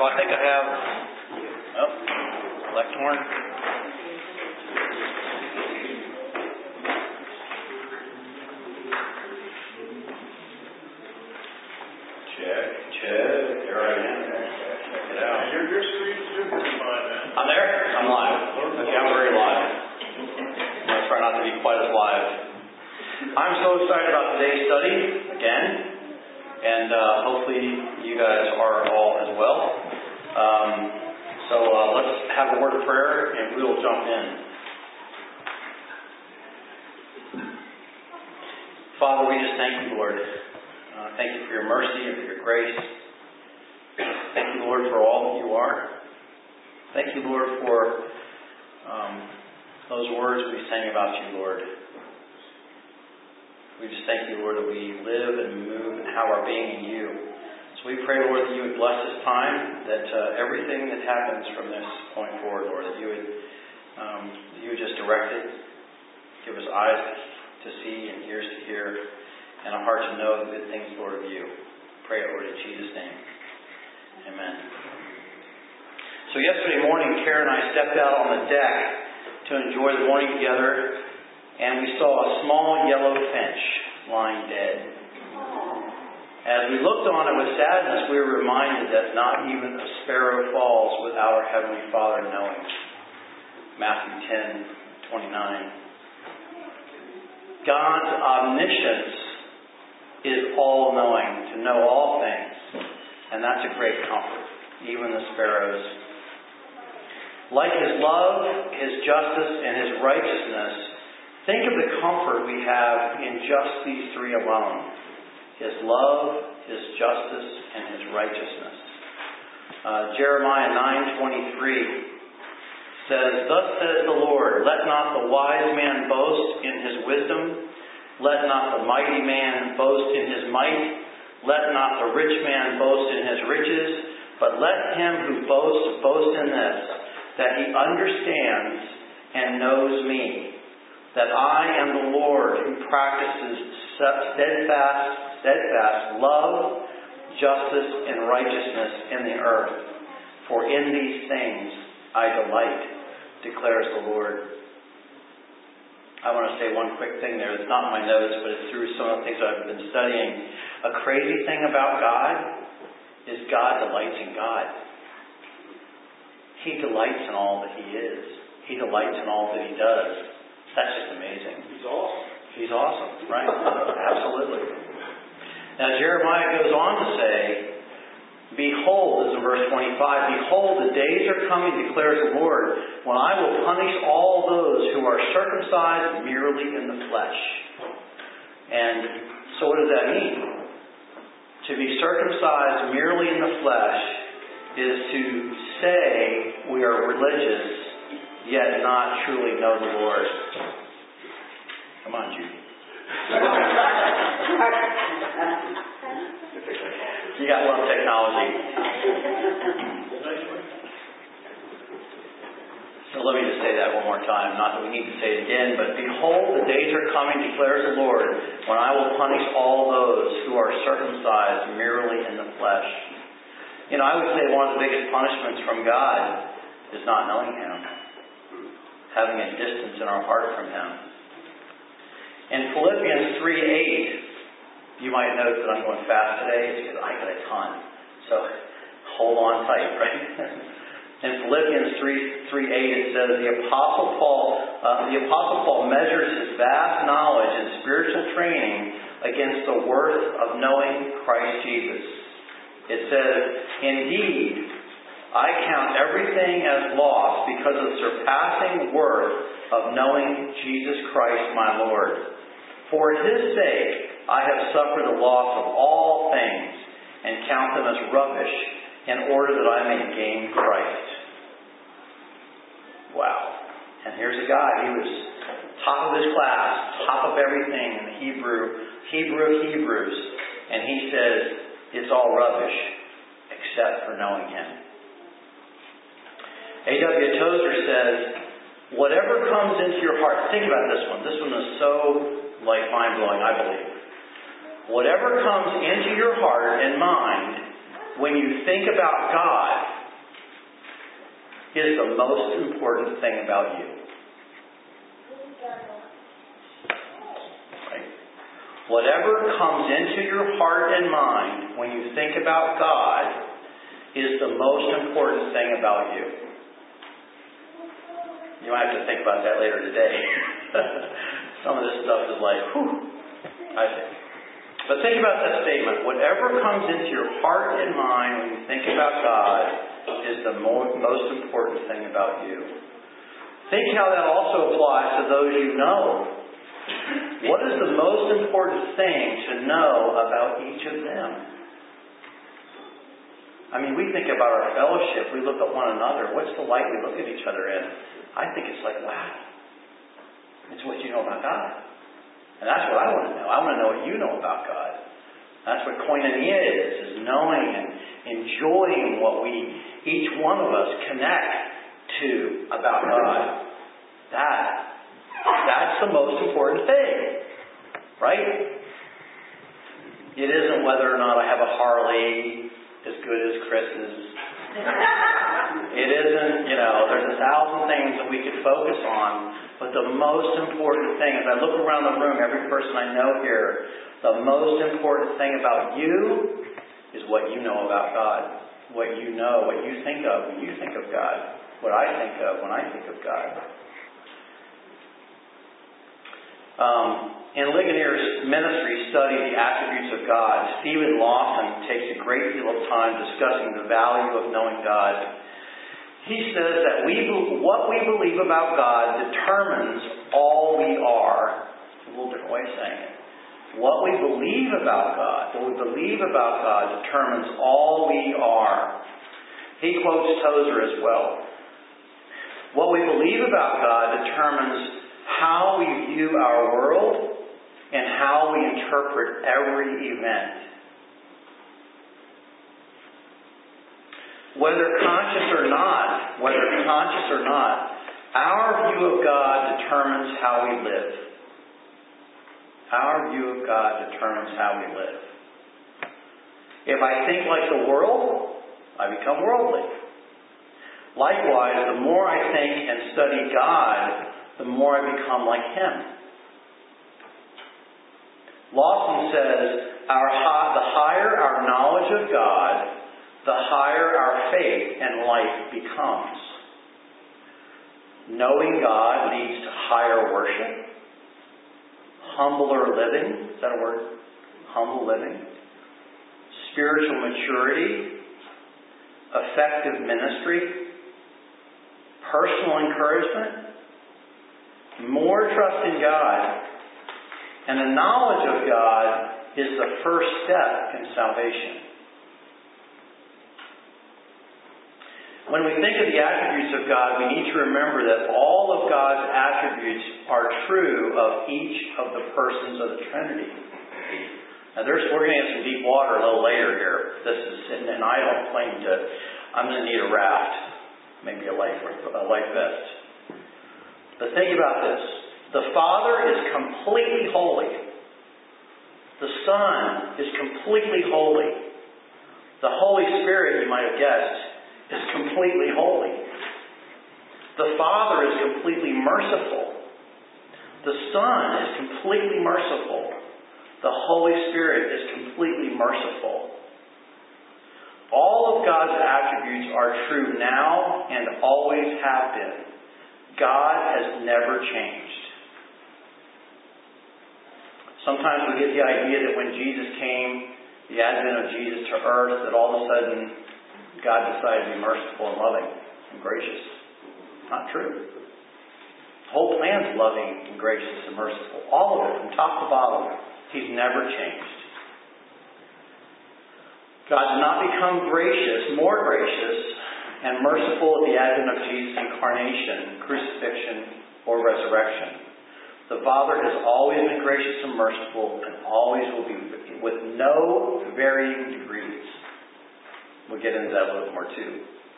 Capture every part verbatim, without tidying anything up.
I think I have, oh, left horn. Check, check. There I am. Check it out. Your, your screen's super fine, man. I'm there? I'm live. Okay, I'm very live. I'll try not to be quite as live. I'm so excited about today's study, again, and uh, hopefully you guys are all as well. Um, so uh, let's have a word of prayer, and we'll jump in. Father, we just thank you, Lord. Uh, thank you for your mercy and for your grace. Thank you, Lord, for all that you are. Thank you, Lord, for um, those words we sang about you, Lord. We just thank you, Lord, that we live and move and have our being in you. So we pray, Lord, that you would bless this time, that uh, everything that happens from this point forward, Lord, that you would um, you would just direct it, give us eyes to see and ears to hear, and a heart to know the good things, Lord, of you. Pray it, Lord, in Jesus' name. Amen. So yesterday morning, Karen and I stepped out on the deck to enjoy the morning together, and we saw a small yellow finch lying dead. As we looked on it with sadness, we were reminded that not even a sparrow falls without our Heavenly Father knowing. Matthew ten twenty-nine. God's omniscience is all-knowing, to know all things. And that's a great comfort, even the sparrows. Like His love, His justice, and His righteousness, think of the comfort we have in just these three alone. His love, His justice, and His righteousness. Uh, Jeremiah nine twenty-three says, "Thus says the Lord, let not the wise man boast in his wisdom, let not the mighty man boast in his might, let not the rich man boast in his riches, but let him who boasts boast in this, that he understands and knows me, that I am the Lord who practices steadfast, steadfast love, justice, and righteousness in the earth. For in these things I delight, declares the Lord." I want to say one quick thing there. It's not in my notes, but it's through some of the things I've been studying. A crazy thing about God is God delights in God. He delights in all that He is. He delights in all that He does. That's just amazing. He's awesome. He's awesome, right? Absolutely. Now Jeremiah goes on to say, "Behold," this is in verse twenty-five, "Behold, the days are coming, declares the Lord, when I will punish all those who are circumcised merely in the flesh." And so what does that mean? To be circumcised merely in the flesh is to say we are religious, yet not truly know the Lord. Come on, Judy. You got love technology. So let me just say that one more time. Not that we need to say it again, but behold, the days are coming, declares the Lord, when I will punish all those who are circumcised merely in the flesh. You know, I would say one of the biggest punishments from God is not knowing Him, having a distance in our heart from Him. In Philippians three eight, you might note that I'm going fast today. It's because I got a ton. So hold on tight, right? In Philippians three eight, it says, the Apostle Paul, uh, the Apostle Paul measures his vast knowledge and spiritual training against the worth of knowing Christ Jesus. It says, "Indeed, I count everything as loss because of the surpassing worth of knowing Jesus Christ my Lord. For His sake I have suffered the loss of all things and count them as rubbish in order that I may gain Christ." Wow. And here's a guy, he was top of his class, top of everything in the Hebrew, Hebrew of Hebrews. And he says, it's all rubbish except for knowing Him. A W Tozer says, whatever comes into your heart, think about this one. This one is so like mind-blowing, I believe. Whatever comes into your heart and mind when you think about God, is the most important thing about you. Right? Whatever comes into your heart and mind when you think about God is the most important thing about you. You might have to think about that later today. Some of this stuff is like, whew, I think. But think about that statement. Whatever comes into your heart and mind when you think about God is the mo- most important thing about you. Think how that also applies to those you know. What is the most important thing to know about each of them? I mean, we think about our fellowship. We look at one another. What's the light we look at each other in? I think it's like, wow. It's what you know about God. And that's what I want to know. I want to know what you know about God. That's what koinonia is, is knowing and enjoying what we, each one of us, connect to about God. That, that's the most important thing. Right? It isn't whether or not I have a Harley as good as Chris's. It isn't, you know, there's a thousand things that we could focus on, but the most important thing, as I look around the room, every person I know here, the most important thing about you is what you know about God. What you know, what you think of when you think of God. What I think of when I think of God. Um, in Ligonier's ministry, Study the Attributes of God, Stephen Lawson takes a great deal of time discussing the value of knowing God. He says that we, what we believe about God determines all we are. It's a little different way of saying it. What we believe about God, what we believe about God determines all we are. He quotes Tozer as well. What we believe about God determines how we view our world and how we interpret every event. Whether conscious or not, whether conscious or not, our view of God determines how we live. Our view of God determines how we live. If I think like the world, I become worldly. Likewise, the more I think and study God, the more I become like Him. Lawson says, our, the higher our knowledge of God, the higher our faith and life becomes. Knowing God leads to higher worship, humbler living, is that a word? Humble living, spiritual maturity, effective ministry, personal encouragement, more trust in God, and the knowledge of God is the first step in salvation. When we think of the attributes of God, we need to remember that all of God's attributes are true of each of the persons of the Trinity. Now, there's, we're going to get some deep water a little later here. This is, and I don't claim to, I'm going to need a raft, maybe a life, a life vest. But think about this. The Father is completely holy. The Son is completely holy. The Holy Spirit, you might have guessed, is completely holy. The Father is completely merciful. The Son is completely merciful. The Holy Spirit is completely merciful. All of God's attributes are true now and always have been. God has never changed. Sometimes we get the idea that when Jesus came, the advent of Jesus to earth, that all of a sudden God decided to be merciful and loving and gracious. Not true. The whole plan's loving and gracious and merciful. All of it, from top to bottom. He's never changed. God did not become gracious, more gracious, and merciful at the advent of Jesus' incarnation, crucifixion, or resurrection. The Father has always been gracious and merciful and always will be, with no varying degrees. We'll get into that a little more too.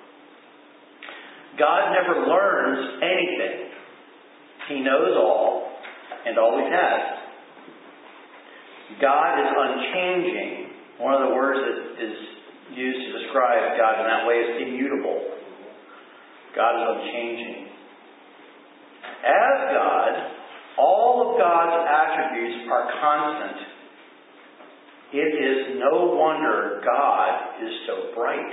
God never learns anything. He knows all and always has. God is unchanging. One of the words that is used to describe God in that way is immutable. God is unchanging. As God, all of God's attributes are constant. It is no wonder God is so bright.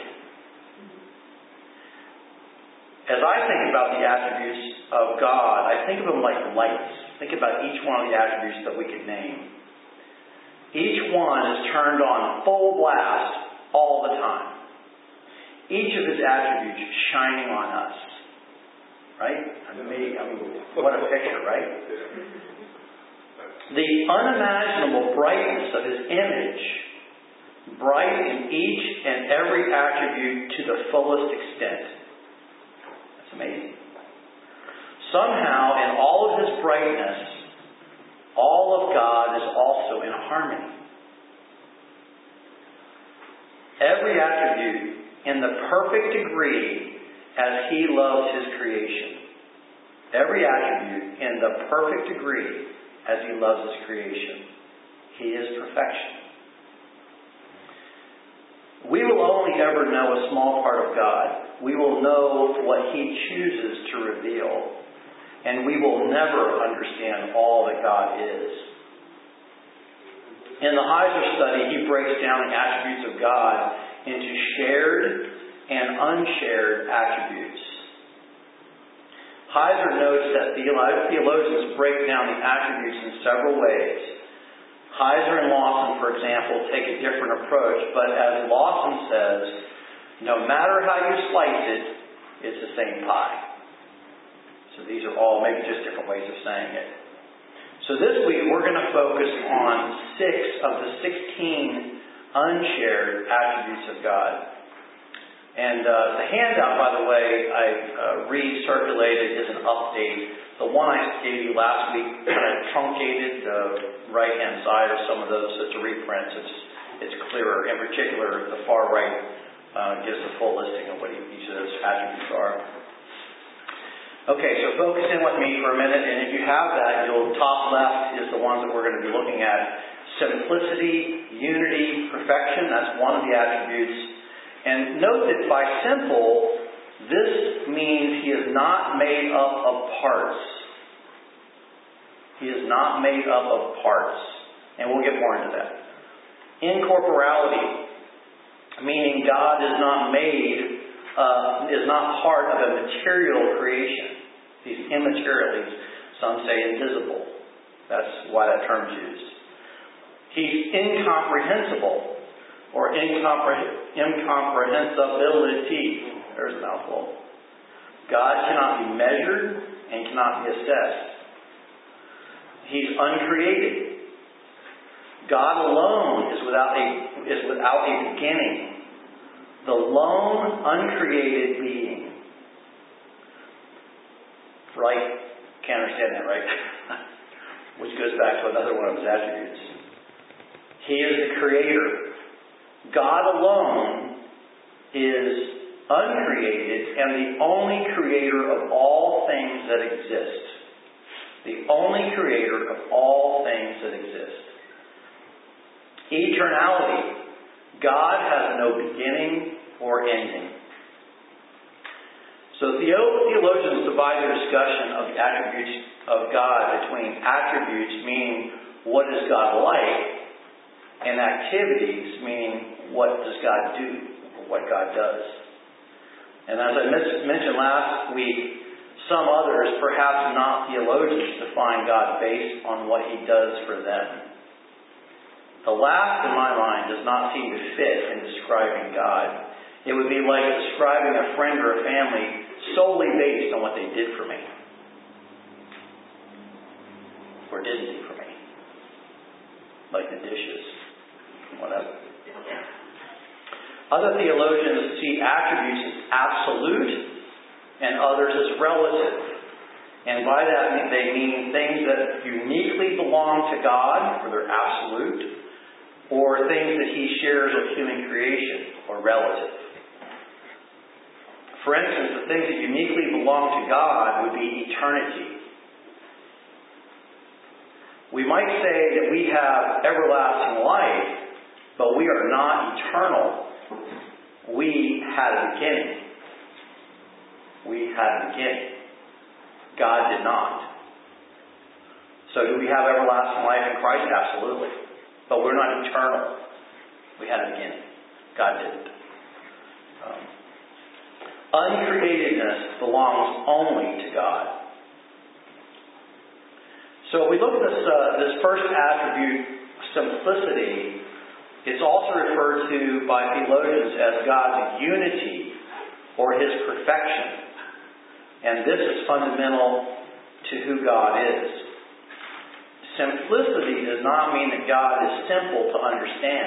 As I think about the attributes of God, I think of them like lights. Think about each one of the attributes that we could name. Each one is turned on full blast all the time. Each of his attributes shining on us. Right? I mean, I mean, what a picture, right? The unimaginable brightness of his image, bright in each and every attribute to the fullest extent. That's amazing. Somehow, in all of his brightness, all of God is also in harmony. Every attribute in the perfect degree as he loves his creation. Every attribute in the perfect degree as he loves his creation. He is perfection. We will only ever know a small part of God. We will know what he chooses to reveal. And we will never understand all that God is. In the Heiser study, he breaks down the attributes of God into shared and unshared attributes. Heiser notes that theologians break down the attributes in several ways. Heiser and Lawson, for example, take a different approach, but as Lawson says, no matter how you slice it, it's the same pie. So these are all maybe just different ways of saying it. So this week we're going to focus on six of the sixteen unshared attributes of God. And uh, the handout, by the way, I uh, recirculated is an update. The one I gave you last week kind of truncated the right-hand side of some of those, so it's a reprint. So it's, it's clearer. In particular, the far right uh, gives the full listing of what each of those attributes are. Okay, so focus in with me for a minute, and if you have that, you'll top left is the ones that we're going to be looking at. Simplicity, unity, perfection, that's one of the attributes. And note that by simple, this means he is not made up of parts. He is not made up of parts. And we'll get more into that. Incorporeality, meaning God is not made, uh, is not part of a material creation. He's immaterial. Some say invisible. That's why that term's used. He's incomprehensible. Or incompre- incomprehensibility. There's a mouthful. God cannot be measured and cannot be assessed. He's uncreated. God alone is without a is without a beginning. The lone, uncreated being. Right? Can't understand that, right? Which goes back to another one of his attributes. He is the creator. God alone is uncreated and the only creator of all things that exist. The only creator of all things that exist. Eternality. God has no beginning or ending. So theologians divide their discussion of the attributes of God between attributes, meaning what is God like, and activities, meaning what does God do, or what God does. And as I mentioned last week, some others, perhaps not theologians, define God based on what he does for them. The last, in my mind, does not seem to fit in describing God. It would be like describing a friend or a family solely based on what they did for me. Or didn't do for me. Like the dishes. Whatever. Other theologians see attributes as absolute and others as relative. And by that they mean things that uniquely belong to God, or they're absolute, or things that he shares with human creation, or relative. For instance, the things that uniquely belong to God would be eternity. We might say that we have everlasting life, but we are not eternal. we had a beginning. We had a beginning. God did not. So do we have everlasting life in Christ? Absolutely. But we're not eternal. We had a beginning. God didn't. Um, uncreatedness belongs only to God. So if we look at this, uh, this first attribute, simplicity, it's also referred to by theologians as God's unity or His perfection. And this is fundamental to who God is. Simplicity does not mean that God is simple to understand.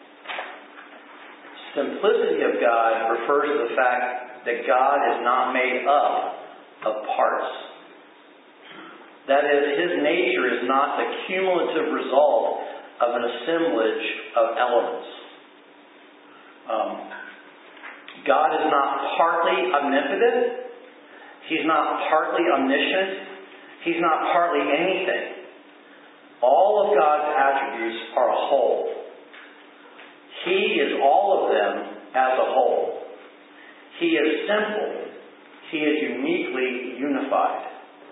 Simplicity of God refers to the fact that God is not made up of parts. That is, His nature is not the cumulative result of an assemblage of elements. Um, God is not partly omnipotent. He's not partly omniscient. He's not partly anything. All of God's attributes are a whole. He is all of them as a whole. He is simple. He is uniquely unified.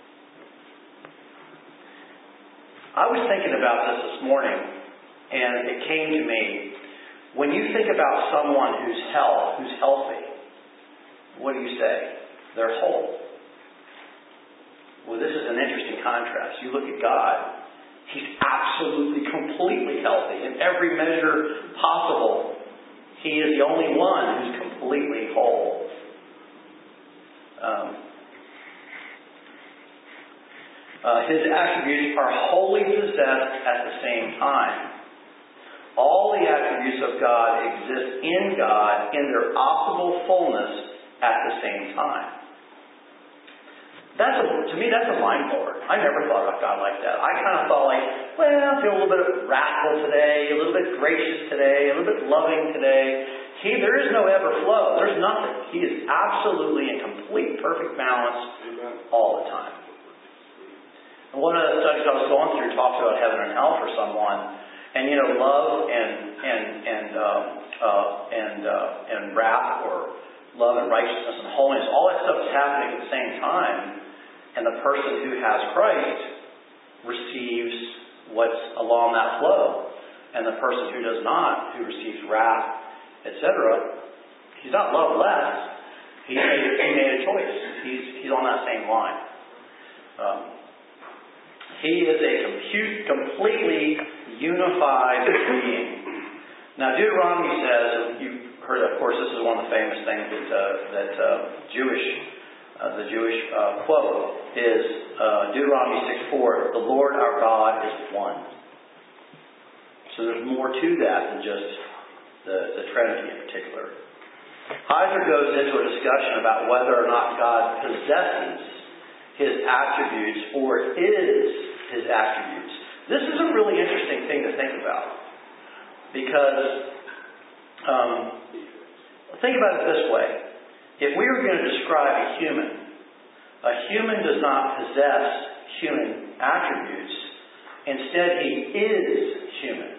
I was thinking about this this morning, and it came to me. When you think about someone who's health, who's healthy, what do you say? They're whole. Well, this is an interesting contrast. You look at God. He's absolutely, completely healthy in every measure possible. He is the only one who's completely whole. Um, uh, his attributes are wholly possessed at the same time. All the attributes of God exist in God in their operable fullness at the same time. That's a, to me, that's a mind blower. I never thought about God like that. I kind of thought like, well, I feel a little bit wrathful today, a little bit gracious today, a little bit loving today. He, there is no ebb or flow. There's nothing. He is absolutely in complete, perfect balance all the time. And one of the studies I was going through talks about heaven and hell for someone, and you know, love and and and uh, uh, and uh, and wrath, or love and righteousness and holiness, all that stuff is happening at the same time. And the person who has Christ receives what's along that flow. And the person who does not, who receives wrath, et cetera, he's not loved less. He made, he made a choice. He's, he's on that same line. Um, he is a compute, completely unified being. Now, Deuteronomy says, you've heard, of course, this is one of the famous things that, uh, that uh, Jewish Uh, the Jewish uh, quote is uh, Deuteronomy six four, the Lord our God is one. So there's more to that than just the, the Trinity in particular. Heiser goes into a discussion about whether or not God possesses His attributes or is His attributes. This is a really interesting thing to think about. Because, um, think about it this way. If we were going to describe a human, a human does not possess human attributes. Instead, he is human.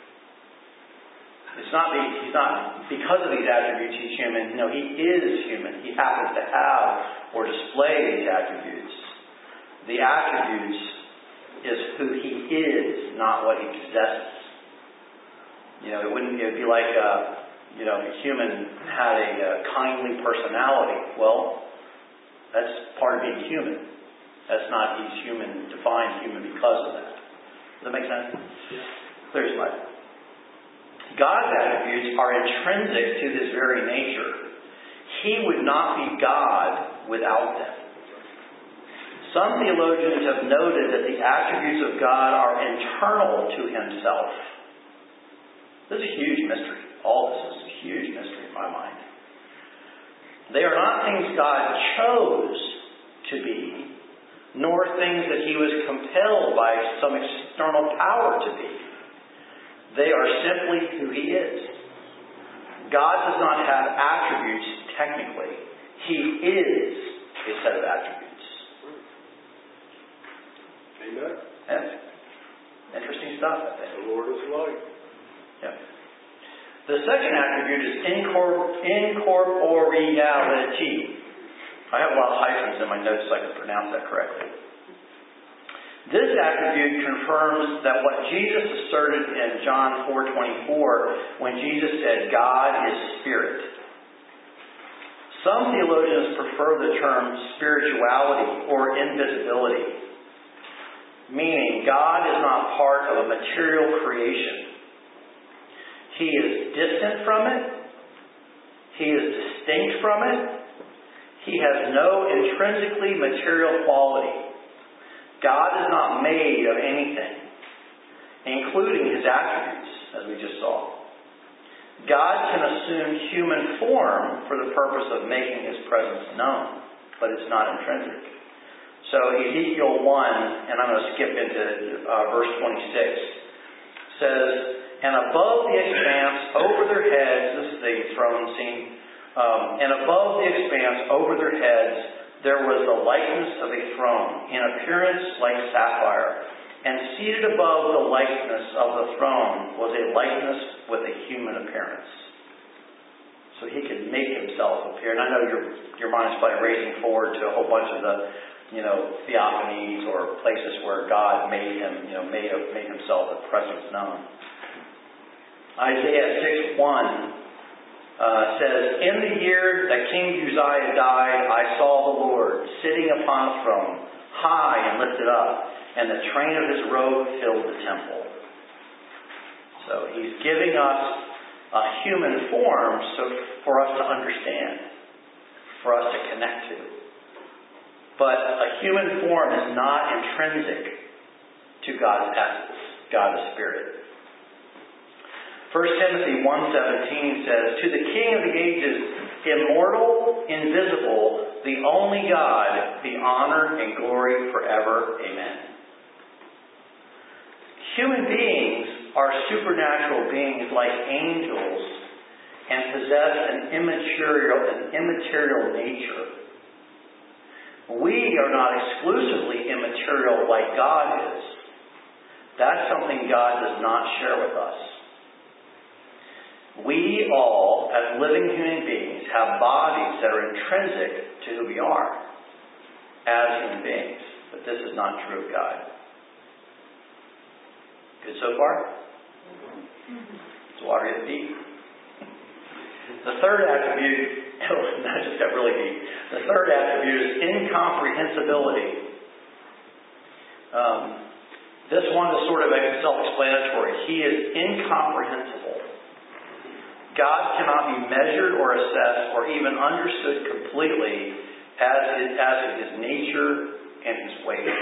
It's not, he's not because of these attributes he's human. No, he is human. He happens to have or display these attributes. The attributes is who he is, not what he possesses. You know, it wouldn't. It'd be like a You know, if a human had a uh, kindly personality, well, that's part of being human. That's not he's human, defined human because of that. Does that make sense? Yeah. Clear as mud. God's attributes are intrinsic to His very nature. He would not be God without them. Some theologians have noted that the attributes of God are internal to Himself. This is a huge mystery. All this is a huge mystery in my mind. They are not things God chose to be, nor things that He was compelled by some external power to be. They are simply who He is. God does not have attributes technically. He is a set of attributes. Amen. Yeah. Interesting stuff, I think. The Lord is light. Yeah. The second attribute is incor- incorporeality. I have a lot of hyphens in my notes so I can pronounce that correctly. This attribute confirms that what Jesus asserted in John four twenty-four when Jesus said, God is spirit. Some theologians prefer the term spirituality or invisibility, meaning God is not part of a material creation. He is distant from it. He is distinct from it. He has no intrinsically material quality. God is not made of anything, including His attributes, as we just saw. God can assume human form for the purpose of making His presence known, but it's not intrinsic. So Ezekiel one, and I'm going to skip into uh, verse twenty-six, says, and above the expanse over their heads, this is the throne scene, um, and above the expanse over their heads, there was the likeness of a throne, in appearance like sapphire, and seated above the likeness of the throne was a likeness with a human appearance. So He could make Himself appear. And I know your your mind is probably racing forward to a whole bunch of the, you know, theophanies or places where God made Him, you know, made made Himself a presence known. Isaiah six one. Uh, says, in the year that King Uzziah died, I saw the Lord sitting upon a throne, high and lifted up, and the train of His robe filled the temple. So He's giving us a human form so for us to understand, for us to connect to. But a human form is not intrinsic to God's essence. God is spirit. First Timothy one seventeen says, to the King of the ages, immortal, invisible, the only God, be honor and glory forever. Amen. Human beings are supernatural beings like angels and possess an immaterial, an immaterial nature. We are not exclusively immaterial like God is. That's something God does not share with us. We all, as living human beings, have bodies that are intrinsic to who we are as human beings. But this is not true of God. Good so far? It's water getting deep. The third attribute, oh, that just got really deep. The third attribute is incomprehensibility. Um, this one is sort of self-explanatory. He is incomprehensible. God cannot be measured or assessed or even understood completely as is, as is His nature and His ways.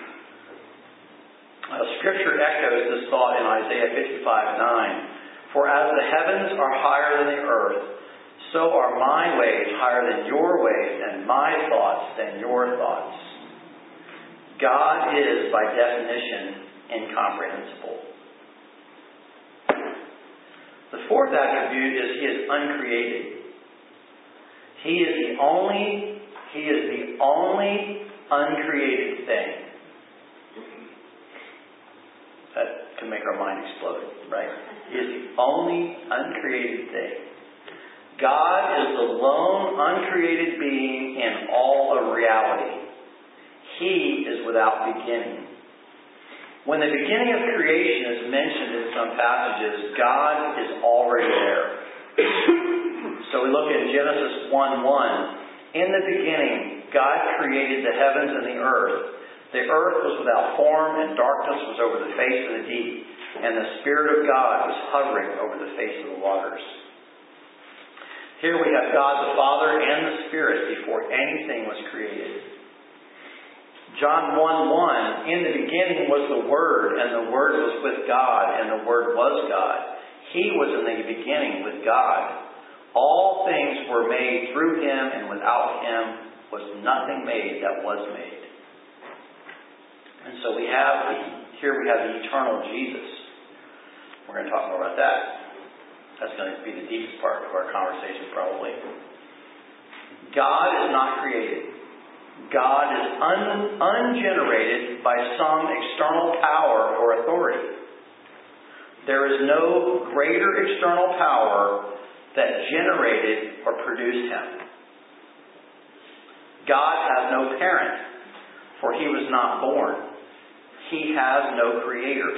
Uh, Scripture echoes this thought in Isaiah fifty-five nine. For as the heavens are higher than the earth, so are my ways higher than your ways, and my thoughts than your thoughts. God is, by definition, incomprehensible. The fourth attribute is He is uncreated. He is the only, He is the only uncreated thing. That can make our mind explode, right? He is the only uncreated thing. God is the lone uncreated being in all of reality. He is without beginning. When the beginning of creation is mentioned in some passages, God is already there. So we look at Genesis one one. In the beginning, God created the heavens and the earth. The earth was without form, and darkness was over the face of the deep, and the Spirit of God was hovering over the face of the waters. Here we have God the Father and the Spirit before anything was created. John one one, in the beginning was the Word, and the Word was with God, and the Word was God. He was in the beginning with God. All things were made through Him, and without Him was nothing made that was made. And so we have, here we have the eternal Jesus. We're going to talk more about that. That's going to be the deepest part of our conversation, probably. God is not created. God is un- ungenerated by some external power or authority. There is no greater external power that generated or produced him. God has no parent, for he was not born. He has no creator.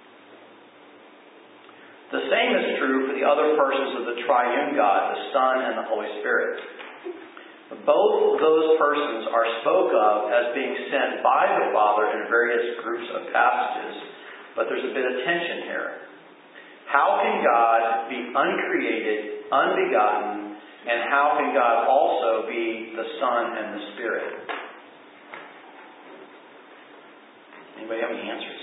The same is true for the other persons of the triune God, the Son and the Holy Spirit. Both those persons are spoke of as being sent by the Father in various groups of passages, but there's a bit of tension here. How can God be uncreated, unbegotten, and how can God also be the Son and the Spirit? Anybody have any answers?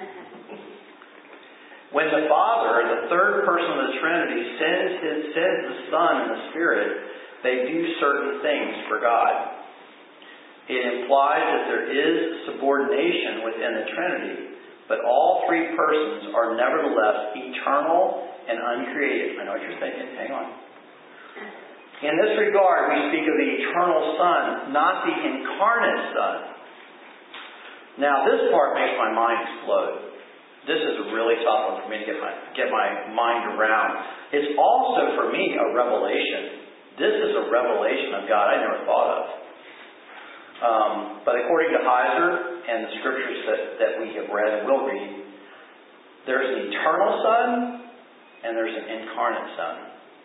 When the Father, the third person of the Trinity, sends, his, sends the Son and the Spirit, they do certain things for God. It implies that there is subordination within the Trinity, but all three persons are nevertheless eternal and uncreated. I know what you're thinking. Hang on. In this regard, we speak of the eternal Son, not the incarnate Son. Now, this part makes my mind explode. This is a really tough one for me to get my get my mind around. It's also, for me, a revelation. This is a revelation of God I never thought of. Um, but according to Heiser and the scriptures that, that we have read and will read, there's an eternal Son and there's an incarnate Son.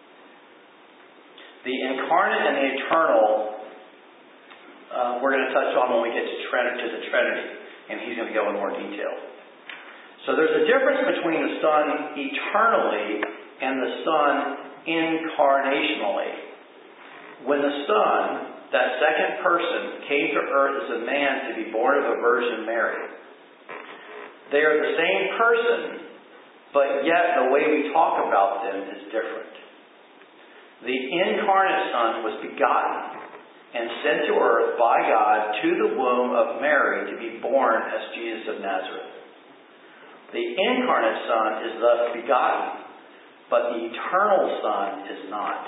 The incarnate and the eternal, uh, we're going to touch on when we get to, Trinity, to the Trinity, and he's going to go in more detail. So there's a difference between the Son eternally and the Son incarnationally. When the Son, that second person, came to earth as a man to be born of a Virgin Mary, they are the same person, but yet the way we talk about them is different. The incarnate Son was begotten and sent to earth by God to the womb of Mary to be born as Jesus of Nazareth. The incarnate Son is thus begotten, but the eternal Son is not.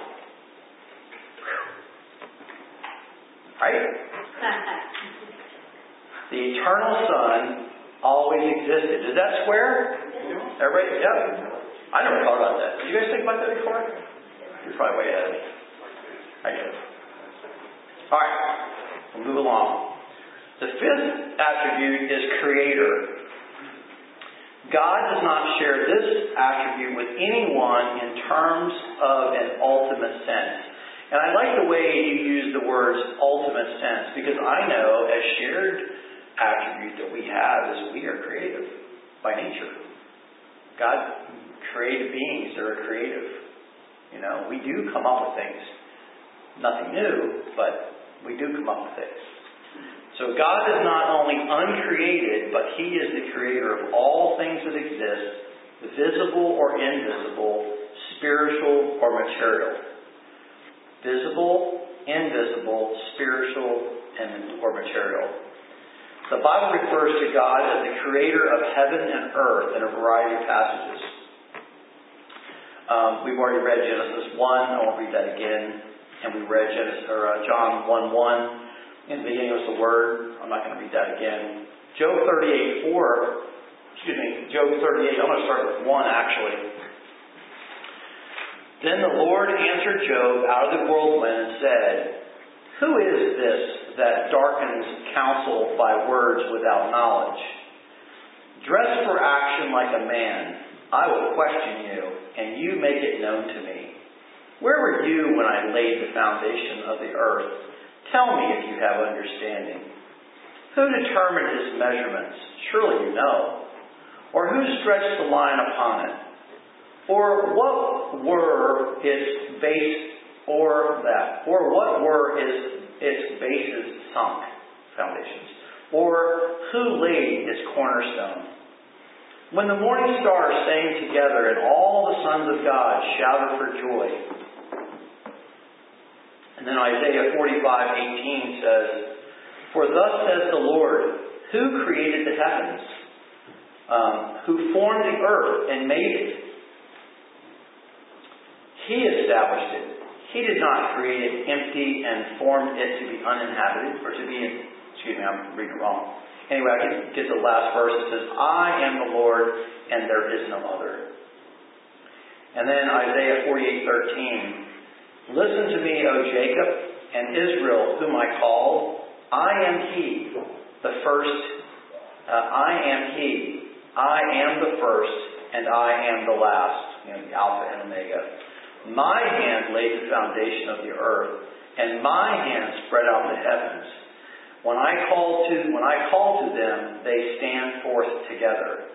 Right? The eternal Son always existed. Is that square? Everybody? Yep. I never thought about that. Did you guys think about that before? You're probably way ahead of me. I get it. Alright. We'll move along. The fifth attribute is creator. God does not share this attribute with anyone in terms of an ultimate sense. And I like the way you use the words ultimate sense, because I know a shared attribute that we have is we are creative by nature. God created beings that are creative. You know, we do come up with things. Nothing new, but we do come up with things. So God is not only uncreated, but He is the creator of all things that exist, visible or invisible, spiritual or material. Visible, invisible, spiritual, and or material. The Bible refers to God as the creator of heaven and earth in a variety of passages. Um, we've already read Genesis one. I won't read that again. And we read Genesis, or, uh, John one one. In the beginning was the Word. I'm not going to read that again. Job thirty-eight four. Excuse me, Job thirty-eight. I'm going to start with one, actually. Then the Lord answered Job out of the whirlwind and said, "Who is this that darkens counsel by words without knowledge? Dress for action like a man. I will question you, and you make it known to me. Where were you when I laid the foundation of the earth? Tell me if you have understanding. Who determined its measurements? Surely you know. Or who stretched the line upon it? Or what were its base, or that? Or what were its, its bases sunk, foundations? Or who laid its cornerstone? When the morning stars sang together and all the sons of God shouted for joy." And then Isaiah forty-five eighteen says, "For thus says the Lord, who created the heavens, um, who formed the earth and made it. He established it. He did not create it empty and formed it to be uninhabited, or to be, in, excuse me, I'm reading it wrong. Anyway, I get, get to the last verse. It says, I am the Lord, and there is no other. And then Isaiah forty-eight thirteen. Listen to me, O Jacob, and Israel, whom I called. I am He, the first. Uh, I am He. I am the first, and I am the last. You know, the Alpha and Omega. My hand laid the foundation of the earth, and my hand spread out the heavens. When I call to when I call to them, they stand forth together.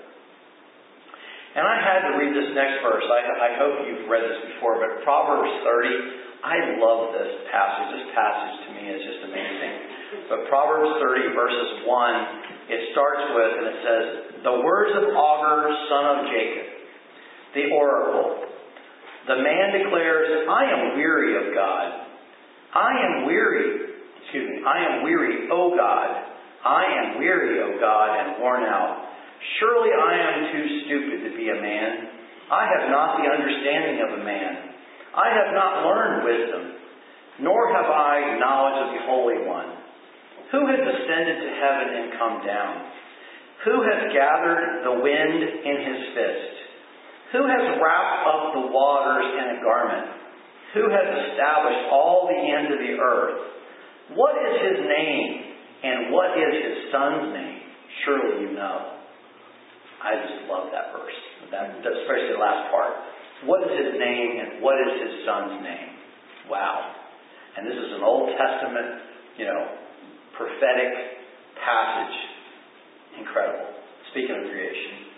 And I had to read this next verse. I, I hope you've read this before, but Proverbs thirty, I love this passage. This passage to me is just amazing. But Proverbs thirty, verses one, it starts with, and it says, the words of Agur, son of Jacob, the oracle. The man declares, I am weary of God. I am weary, excuse me, I am weary, O God. I am weary, O God, and worn out. Surely I am too stupid to be a man. I have not the understanding of a man. I have not learned wisdom, nor have I knowledge of the Holy One. Who has ascended to heaven and come down? Who has gathered the wind in his fist? Who has wrapped up the waters in a garment? Who has established all the ends of the earth? What is his name, and what is his son's name? Surely you know. I just love that verse, that, especially the last part. What is his name, and what is his son's name? Wow. And this is an Old Testament, you know, prophetic passage. Incredible. Speaking of creation.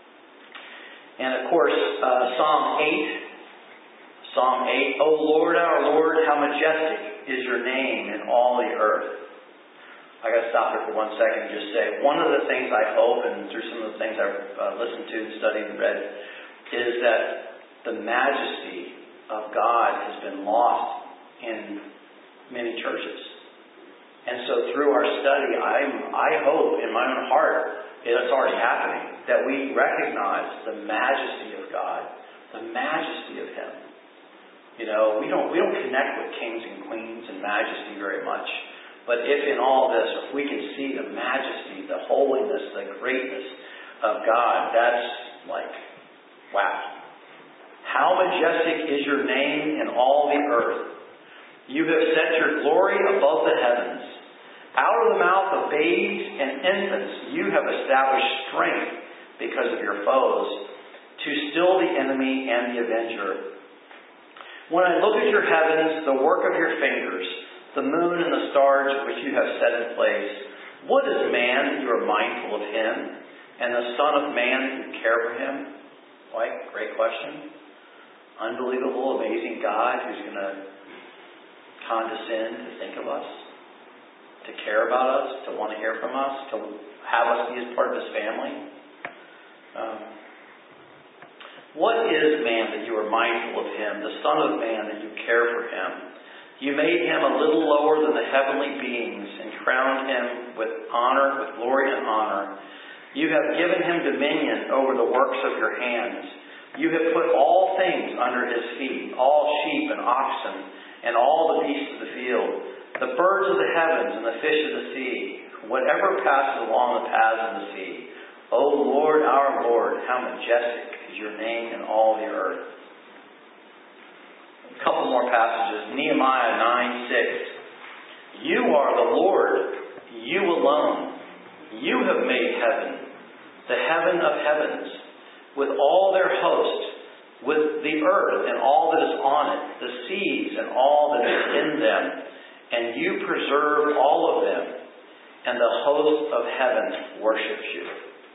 And of course, uh, Psalm eight. Psalm eight. O Lord, our Lord, how majestic is your name in all the earth. I got to stop here for one second and just say, one of the things I hope, and through some of the things I've uh, listened to, studied, and read, is that the majesty of God has been lost in many churches. And so through our study, I I hope in my own heart, it's already happening, that we recognize the majesty of God, the majesty of Him. You know, we don't we don't connect with kings and queens and majesty very much. But if in all this, if we can see the majesty, the holiness, the greatness of God, that's like, wow. How majestic is your name in all the earth. You have set your glory above the heavens. Out of the mouth of babes and infants, you have established strength because of your foes, to still the enemy and the avenger. When I look at your heavens, the work of your fingers, the moon and the stars which you have set in place. What is man that you are mindful of him, and the son of man that you care for him? Right? Great question. Unbelievable, amazing God who's going to condescend to think of us, to care about us, to want to hear from us, to have us be as part of His family. Um, what is man that you are mindful of him, the son of man that you care for him? You made him a little lower than the heavenly beings and crowned him with honor, with glory and honor. You have given him dominion over the works of your hands. You have put all things under his feet, all sheep and oxen, and all the beasts of the field, the birds of the heavens and the fish of the sea, whatever passes along the paths of the sea. O Lord, our Lord, how majestic is your name in all the earth. A couple more passages. Nehemiah nine six. You are the Lord, you alone. You have made heaven, the heaven of heavens, with all their host, with the earth and all that is on it, the seas and all that is in them, and you preserve all of them, and the host of heaven worships you.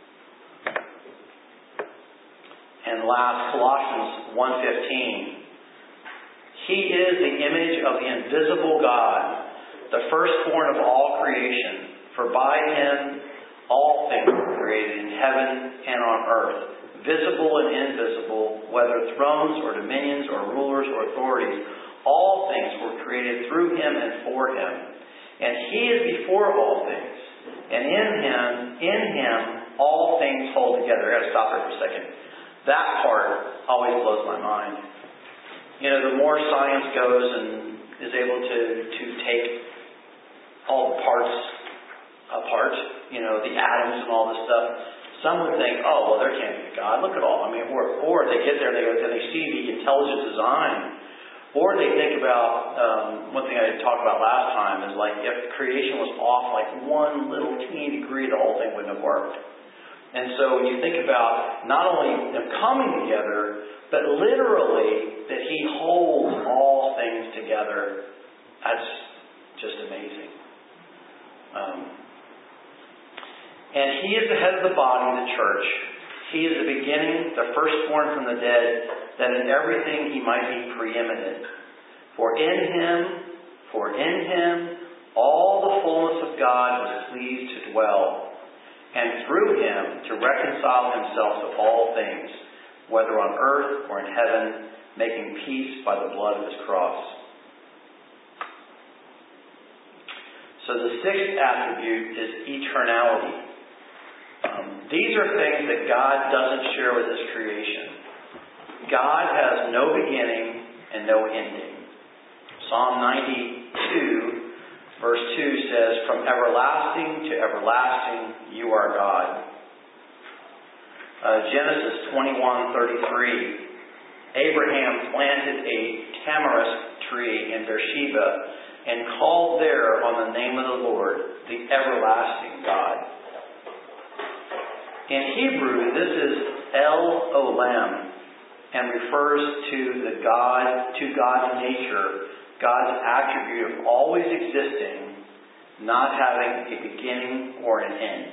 And last, Colossians one fifteen. He is the image of the invisible God, the firstborn of all creation. For by Him all things were created in heaven and on earth, visible and invisible, whether thrones or dominions or rulers or authorities. All things were created through Him and for Him. And He is before all things. And in Him, in Him, all things hold together. I've got to stop here for a second. That part always blows my mind. You know, the more science goes and is able to, to take all the parts apart, you know, the atoms and all this stuff, some would think, oh, well, there can't be a God. Look at all. I mean, or, or they get there and they, go, and they see the intelligent design. Or they think about, um, one thing I talked about last time is like if creation was off like one little teeny degree, the whole thing wouldn't have worked. And so when you think about not only them coming together, but literally that He holds all things together, that's just amazing. Um, and He is the head of the body, the church. He is the beginning, the firstborn from the dead, that in everything He might be preeminent. For in Him, for in Him, all the fullness of God was pleased to dwell, and through Him to reconcile Himself to all things, whether on earth or in heaven, making peace by the blood of His cross. So the sixth attribute is eternality. Um, these are things that God doesn't share with His creation. God has no beginning and no ending. Psalm ninety-two, verse two says, "From everlasting to everlasting, you are God." Uh, Genesis twenty-one thirty-three, Abraham planted a tamarisk tree in Beersheba and called there on the name of the Lord, the everlasting God. In Hebrew, this is El Olam, and refers to the God, to God's nature, God's attribute of always existing, not having a beginning or an end.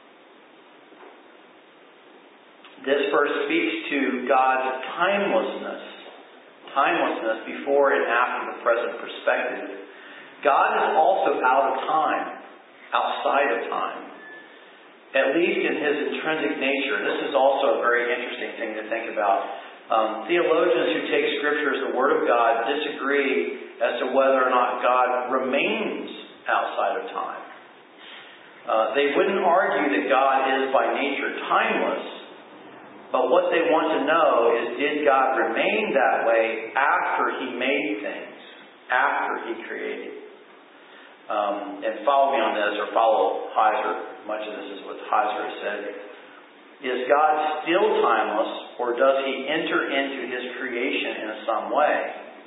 This verse speaks to God's timelessness, timelessness before and after the present perspective. God is also out of time, outside of time. At least in His intrinsic nature. This is also a very interesting thing to think about. Um, theologians who take Scripture as the Word of God disagree as to whether or not God remains outside of time. Uh, they wouldn't argue that God is by nature timeless, but what they want to know is, did God remain that way after He made things, after He created? Um, and follow me on this, or follow Heiser. Much of this is what Heiser has said. Is God still timeless, or does He enter into His creation in some way?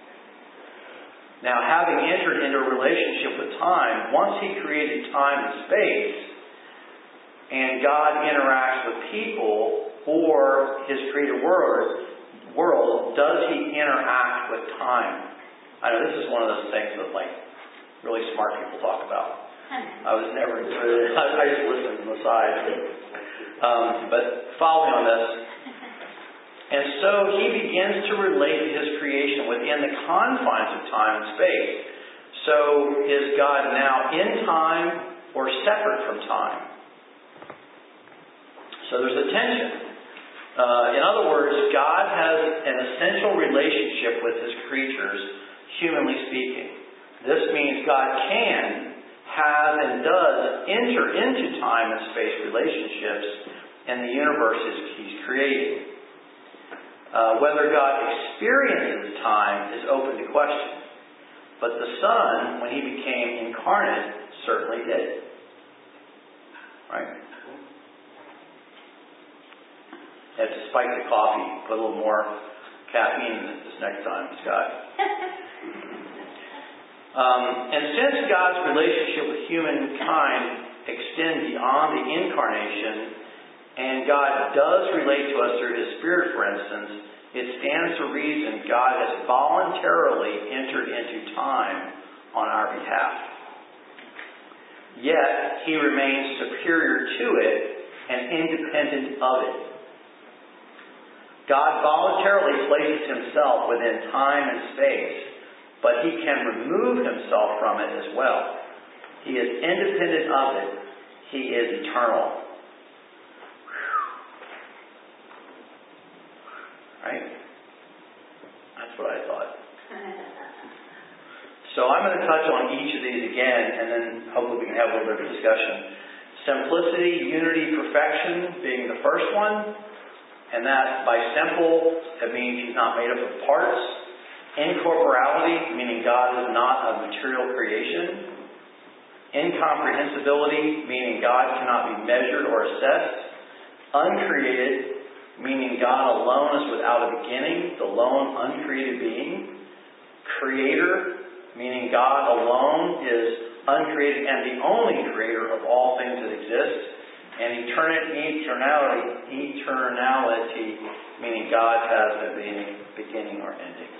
Now, having entered into a relationship with time, once He created time and space, and God interacts with people or His created world, world, does He interact with time? I know this is one of those things that, like, really smart people talk about. I was never into it. I just listened on the side. Um, but follow me on this. And so He begins to relate to His creation within the confines of time and space. So is God now in time or separate from time? So there's a tension. Uh, in other words, God has an essential relationship with His creatures, humanly speaking. This means God can, has, and does enter into time and space relationships in the universes He's creating. Uh, whether God experiences time is open to question. But the Son, when He became incarnate, certainly did. Right? You have to spike the coffee. Put a little more caffeine in it this next time, Scott. Um, and since God's relationship with humankind extends beyond the incarnation, and God does relate to us through His Spirit, for instance, it stands to reason God has voluntarily entered into time on our behalf. Yet, He remains superior to it and independent of it. God voluntarily places Himself within time and space, but He can remove Himself from it as well. He is independent of it. He is eternal. Right? That's what I thought. So I'm going to touch on each of these again, and then hopefully we can have a little bit of discussion. Simplicity, unity, perfection being the first one. And that, by simple, it means He's not made up of parts. Incorporeality, meaning God is not a material creation. Incomprehensibility, meaning God cannot be measured or assessed. Uncreated, meaning God alone is without a beginning, the lone uncreated being. Creator, meaning God alone is uncreated and the only creator of all things that exist. And eternity, eternality, eternality, meaning God has a beginning, beginning or ending.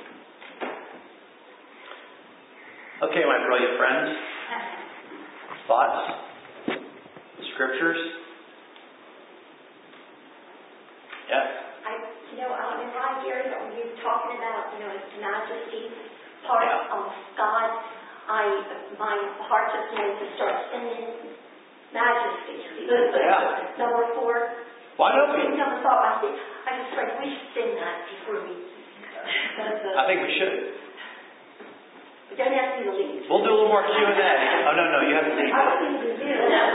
Okay, my brilliant friends. Thoughts? Scriptures? Yes? I, you know, um, in my Gary, when you were talking about, you know, His majesty part Yeah. of God, I, my heart just wanted to start singing Majesty. Yeah. Number four. Why don't I we? didn't have a thought. I think I just like we should sing that before we. I think we should. Don't ask me to leave. We'll do a little more Q and A. Oh, no, no, you have to leave. I don't think you do.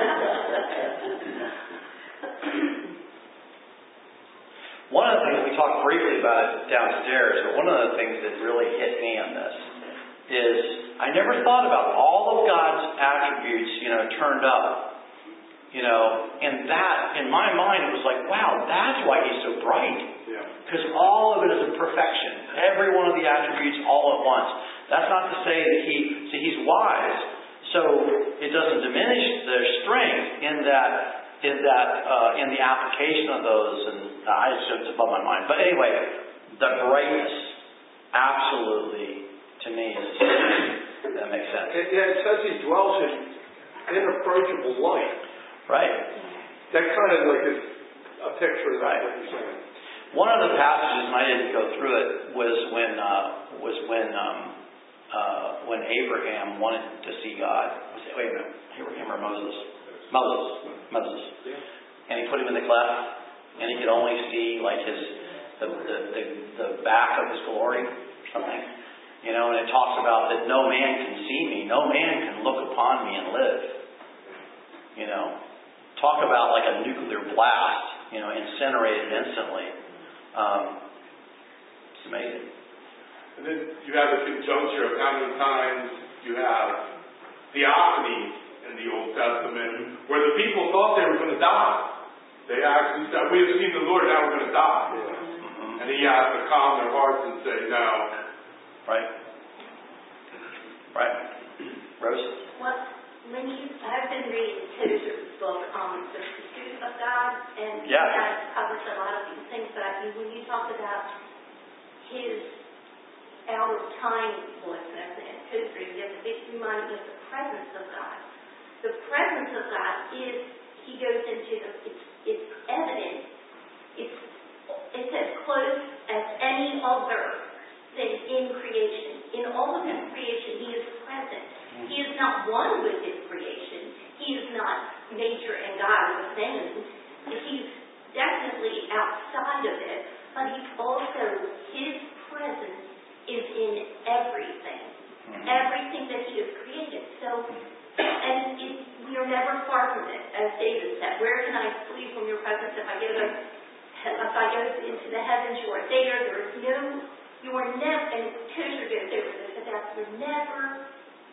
One of the things, we talked briefly about it downstairs, but one of the things that really hit me on this is I never thought about all of God's attributes, you know, turned up. You know, and that, in my mind, it was like, wow, that's why He's so bright. Because yeah. all of it is a perfection. Every one of the attributes all at once. That's not to say that He, see, He's wise, so it doesn't diminish their strength in that, in that, uh, in the application of those, and I just, it's above my mind. But anyway, the brightness, absolutely, to me, is, that makes sense. It, yeah, it says He dwells in inapproachable light. Right. That kind of like is a picture of that, what you're saying. One of the passages, and I didn't go through it, was when uh, was when um, uh, when Abraham wanted to see God. Was it, wait a minute, Abraham or Moses? Moses. Moses. Yeah. And He put him in the cleft, and he could only see like his the the, the, the back of His glory or something. You know, and it talks about that no man can see me, no man can look upon me and live. You know. Talk about like a nuclear blast, you know, incinerated instantly. Um, it's amazing. And then you have a conjuncture of how many times you have theophanies in the Old Testament where the people thought they were going to die. They actually said, we have seen the Lord, now we're going to die. Mm-hmm. And He has to calm their hearts and say, no. Right. Right. Rose? What? When you, I've been reading Tozer's book, um, The Pursuit of God, and yeah. that covers a lot of these things, but I mean, when you talk about His out-of-time-lessness and Tozer, you have to be reminded of the presence of God. The presence of God is, He goes into the, it's, it's evident, it's, it's as close as any other thing in creation. In all of His creation, He is present. He is not one with His creation. He is not nature and God within. He's definitely outside of it, but He's also, His presence is in everything. Everything that He has created. So, and it, we are never far from it, as David said. Where can I flee from Your presence? If I go to, if I go into the heavens, You are there. There is no, You are never, and Tozer goes over this, about you're never.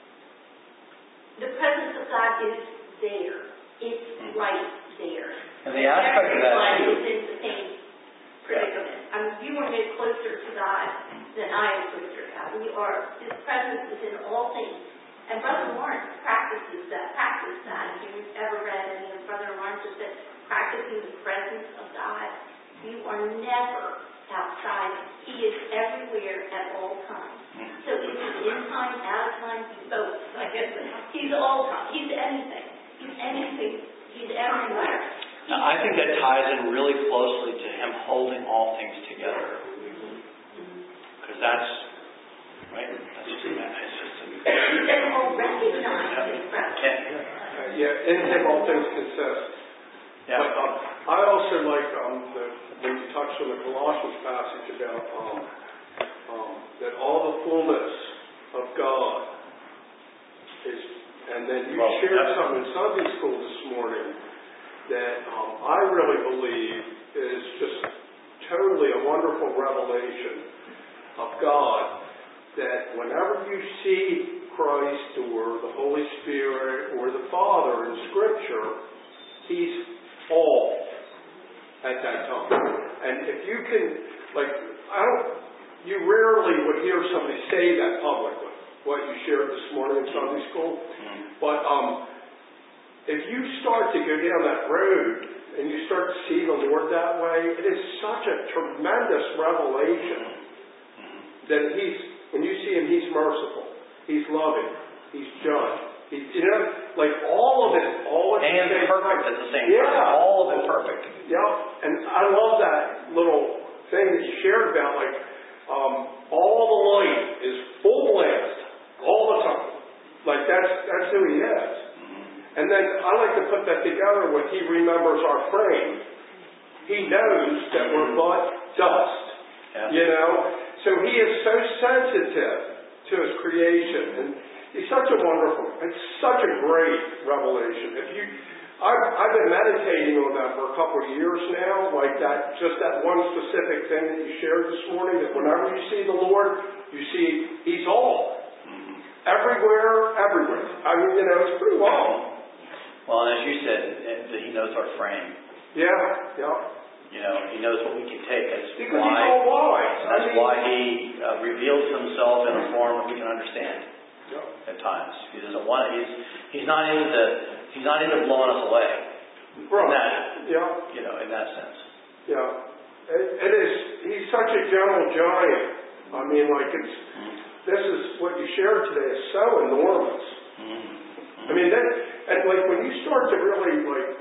The presence of God is there. It's right there. And the aspect of that too is in the same predicament. I mean, you are no closer to God than I am closer to God. We are. His presence is in all things. And Brother Lawrence practices that. Practice that. If you've ever read any of Brother Lawrence's said, practicing the presence of God, you are never outside. He is everywhere at all times. So is He in time, out of time? He's both. I guess He's all time. He's anything. He's anything. He's everywhere. Now, I think that ties in really closely to Him holding all things together. Because that's, right? That's just a it's just a They all recognize His presence. Uh, yeah, in Him all things consist. Yeah. But um, I also like um, the, when you touched on the Colossians passage about um, um, that all the fullness of God is, and then you well, shared yeah. some in Sunday school this morning that um, I really believe is just totally a wonderful revelation of God, that whenever you see Christ or the Holy Spirit or the Father in Scripture, He's all at that time. And if you can, like, I don't, you rarely would hear somebody say that publicly, what you shared this morning in Sunday school. But um, if you start to go down that road and you start to see the Lord that way, it is such a tremendous revelation that He's, when you see Him, He's merciful, He's loving, He's just. He's, you know, like all of it, all at and the same perfect time. at the same yeah. time. All of it perfect. Yeah, and I love that little thing that you shared about, like, um, all the light is full blast all the time. Like that's that's who He is. And then I like to put that together with He remembers our frame. He knows that we're but dust. Yeah. You know? So He is so sensitive to His creation. And He's such a wonderful, it's such a great revelation. If you, I've, I've been meditating on that for a couple of years now, like that, just that one specific thing that you shared this morning, that whenever you see the Lord, you see He's all. Everywhere, everywhere. I mean, you know, it's pretty wild. Well, and as you said, that He knows our frame. Yeah, yeah. You know, He knows what we can take. That's Because why, He's all wise. That's I mean, why He uh, reveals Himself in a form that we can understand. Yeah. At times, He doesn't want. He's He's not into He's not into blowing us away. Right. In that, yeah. you know, in that sense. Yeah. It, it is. He's such a gentle giant. I mean, like it's. This is what you shared today is so enormous. Mm-hmm. I mean, that, and like when you start to really like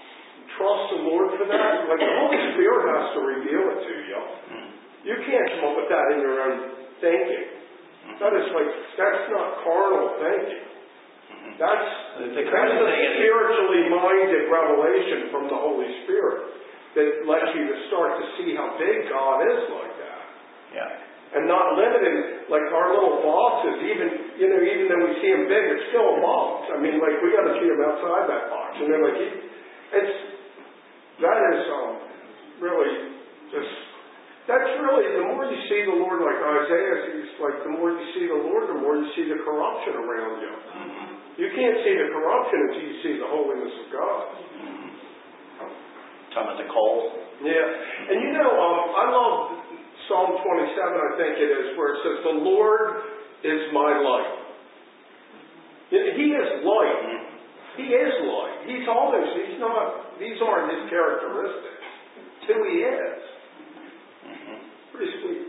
trust the Lord for that, like the Holy Spirit has to reveal it to you. Mm-hmm. You can't come up with that in your own thinking. That is like, that's not carnal thinking. That's, the that's a spiritually minded revelation from the Holy Spirit that lets you to start to see how big God is like that. Yeah. And not limited, like our little boxes, even, you know, even though we see Him big, it's still a box. I mean, like, we got to see Him outside that box. And then, like, he, it's, that is um, really just, that's really, the more you see the Lord, like Isaiah, it's like the more you see the Lord, the more you see the corruption around you. You can't see the corruption until you see the holiness of God. Talking about the coal? Yeah. And you know, um, I love Psalm twenty-seven, I think it is, where it says, the Lord is my light. He is light. He is light. He's all those, he's not, these aren't His characteristics. It's who He is. Pretty sweet.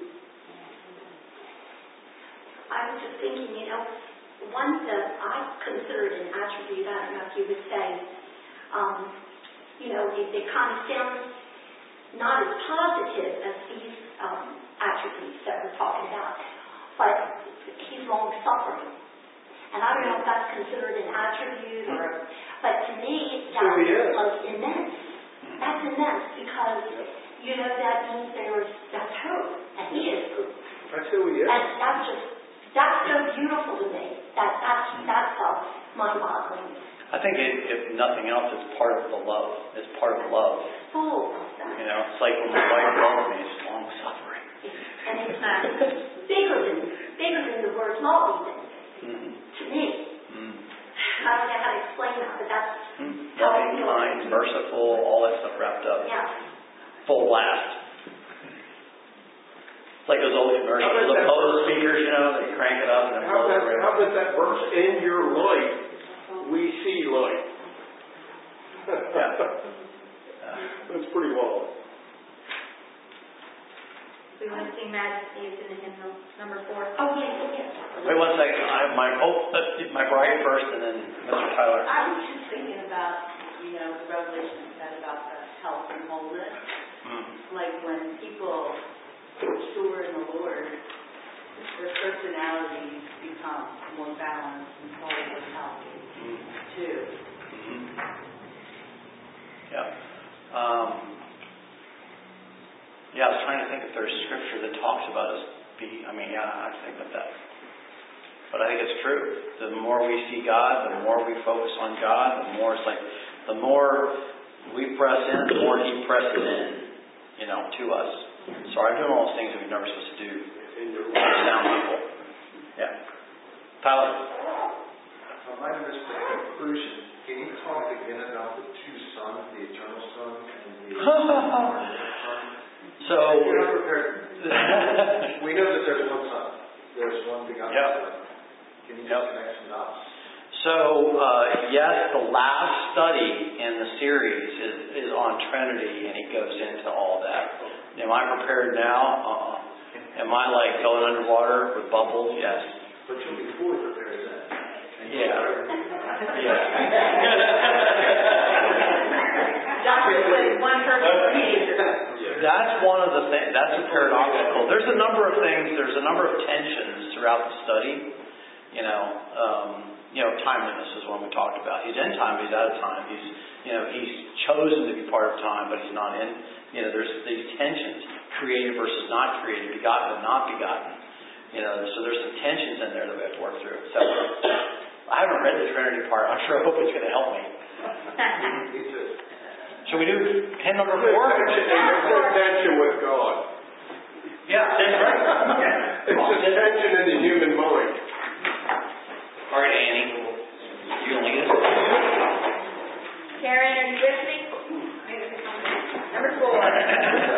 I was just thinking, you know, one that I considered an attribute, I don't know if you would say, um, you know, it, it kind of sounds not as positive as these um, attributes that we're talking about, but He's long-suffering. And I don't know if that's considered an attribute or, but to me, that's like immense. That's immense because, you know, that means there's, that's hope. And He is hope. That's who He is. And that's just, that's so beautiful to me. That, that's, that's uh, mind-boggling. I think it, if nothing else, it's part of the love. It's part of love. Full of that. You know, it's like when my wife loves me, it's long-suffering. And it's uh, bigger than, bigger than the word love even. Mm-hmm. To me. Mm. I don't know how to explain that, but that's mm. how I feel. feel. Kind, merciful, all that stuff wrapped up. Yeah. Full blast. It's like those old commercials, the Post speakers, you know, they crank it up and it how, blows that, how does that verse, in your light, we see light? Yeah. Yeah. That's pretty wild. We want to sing Majesty. It's in the hymnal, number four. Oh, yes, yes. Wait one second. I, my, oh, uh, my bride first and then Mister Tyler. I was just thinking about, you know, the revelation said about the health and wholeness. Mm. Like when people mature in the Lord, their personalities become more balanced and whole and healthy, mm. too. Mm-hmm. Yeah. Um, yeah, I was trying to think if there's scripture that talks about us be, I mean, yeah, I think about that. But I think it's true. The more we see God, the more we focus on God, the more it's like, the more we press in, the more He presses in, you know, to us. So I'm doing all those things that we're never supposed to do. Sound people. Yeah. Tyler? I might have missed the conclusion. Can you talk again about the two sons, the eternal son and the son? So, you're not prepared. We know that there's one son. There's one begotten yep. son. Can you yep. just connect some dots? So, uh, yes, the last study in the series is, is on Trinity, and he goes into all that. Am I prepared now? Uh-uh. Am I like going underwater with bubbles? Yes. But you'll be fully prepared then. Yeah. Yeah. Doctor said one person per answer. That's one of the things, that's a paradoxical. There's a number of things, there's a number of tensions throughout the study. You know, um, you know, timeliness is one we talked about. He's in time, but he's out of time. He's, you know, he's chosen to be part of time, but he's not in. You know, there's these tensions, created versus not created, begotten and not begotten. You know, so there's some tensions in there that we have to work through. So, I haven't read the Trinity part. I'm sure I hope it's going to help me. Me too. Should we do pen number four? It's a tension with God. Yeah, that's right. It's a tension in the human mind. All right, Annie. You can lead us. Karen, are you with me? Number four.